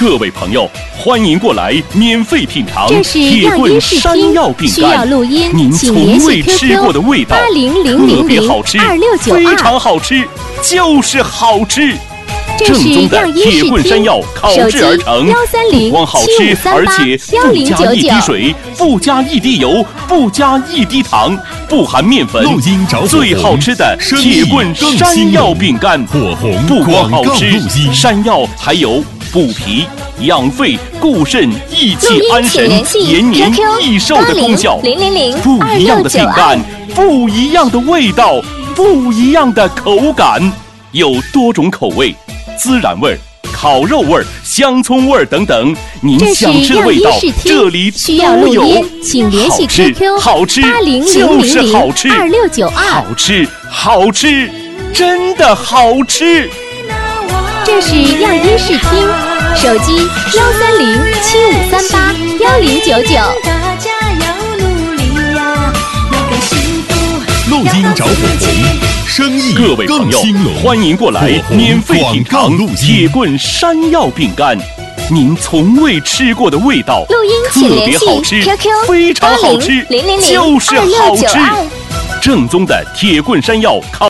各位朋友，欢迎过来免费品尝这是铁棍山药饼需要干， 录音， 您请从未联系吃过的 QQ 味道，特别好吃， 80002692， 非常好吃，就是好吃。正宗的铁棍山药烤制而成，不光好吃，而且不加一滴水，不加一滴油，不加一滴糖，不含面粉，最好吃的铁棍山药饼干。不光好吃，山药还有补脾、养肺、固肾、益气安神、延年益寿的功效。不一样的饼干，不一样的味道，不一样的口感，有多种口味。孜然味、烤肉味、香葱味等等，您想吃的味道，这里都有。 请联系 QQ 好吃，就是好吃 80002692， 好吃，好吃，真的好吃。 这是样音视听，手机13075381099。 录音找火红，生意各位朋友，欢迎过来免费品尝铁棍山药饼干，您从未吃过的味道， 录音请特联系别好吃， QQ 非常好吃，就是好吃。 80002692， 正宗的铁棍山药烤